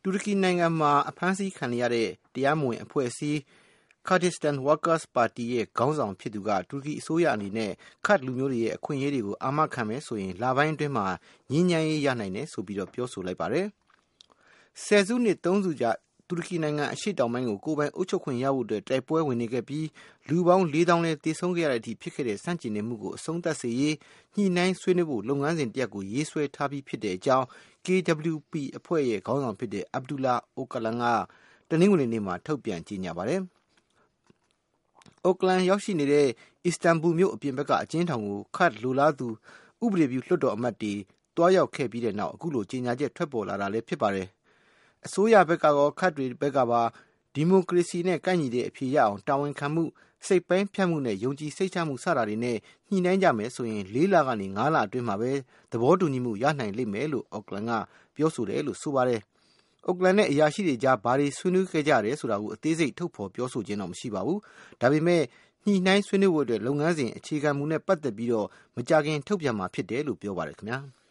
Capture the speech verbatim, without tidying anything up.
တူရကီနိုင်ငံမှာအဖမ်းဆီးခံရတဲ့တရားမဝင်အဖွဲ့အစည်း Kurdistan Workers Party ရဲ့ခေါင်းဆောင်ဖြစ်သူကတူရကီအစိုးရအနေနဲ့ခတ်လူမျိုးတွေရဲ့အခွင့်အရေးတွေကိုအာမခံမယ်ဆိုရင်လပိုင်းအတွင်းမှာငြိမ်းချမ်းရေးရနိုင်တယ်ဆိုပြီးတော့ပြောဆိုလိုက်ပါတယ်။ဆယ်စုနှစ်သုံးစုကြာတူရကီနိုင်ငံအရှေ့တောင်ပိုင်းကိုကိုယ်ပိုင်အုပ်ချုပ်ခွင့်ရဖို့အတွက်တိုက်ပွဲဝင်နေခဲ့ပြီးလူပေါင်းလေးသောင်းလည်းတည်ဆုံးခဲ့ရတဲ့အထိဖြစ်ခဲ့တဲ့စန့်ကျင်နေမှုကိုအဆုံးသတ်စေရေးညှိနှိုင်းဆွေးနွေးဖို့လုပ်ငန်းစဉ်တရက်ကိုရေးဆွဲထားပြီးဖြစ်တဲ့အကြောင်း K W P အဖွဲ့ရဲ့ခေါင်းဆောင်ဖြစ်တဲ့ Abdullah Öcalan ကတနင်္ဂနွေနေ့မှာထုတ်ပြန်ကြေညာပါတယ်။ Öcalan ရောက်ရှိနေတဲ့ အစ္စတန်ဘူလ်မြို့အပြင်ဘက်ကအကျဉ်းထောင်ကိုခတ်လိုလားသူဥပဒေပြုလွှတ်တော်အမတ်တွေတွားရောက်ခဲ့ပြီးတဲ့နောက်အခုလိုကြေညာချက်ထွက်ပေါ်လာတာလည်းဖြစ်ပါတယ်။အစိုးရဘက်ကရောခတ်တွေဘက်ကပါဒီမိုကရေစီနဲ့ကိုက်ညီတဲ့အဖြေရအောင်တာဝန်ခံမှုစိတ်ပိုင်းဖြတ်မှုနဲ့ယုံကြည်စိတ်ချမှုစတာတွေနဲ့ညှိနှိုင်းကြမယ်ဆိုရင်လေးလကနေငါးလအတွင်းမှာပဲသဘောတူညီမှုရနိုင်လိမ့်မယ်လို့ Öcalan ကပြောဆိုတယ်လို့ဆိုပါတယ်။ Öcalan နဲ့အရာရှိတွေကြားဘာတွေဆွေးနွေးခဲ့ကြတယ်ဆိုတာကိုအသေးစိတ်ထုတ်ဖော်ပြောဆိုခြင်းတော့မရှိပါဘူး။ဒါပေမဲ့ညှိနှိုင်းဆွေးနွေးဖို့အတွက်လုပ်ငန်းစဉ်အခြေခံမူနဲ့ပတ်သက်ပြီးတော့မကြာခင်ထုတ်ပြန်မှာဖြစ်တယ်လို့ပြောပါတယ်ခင်ဗျာ။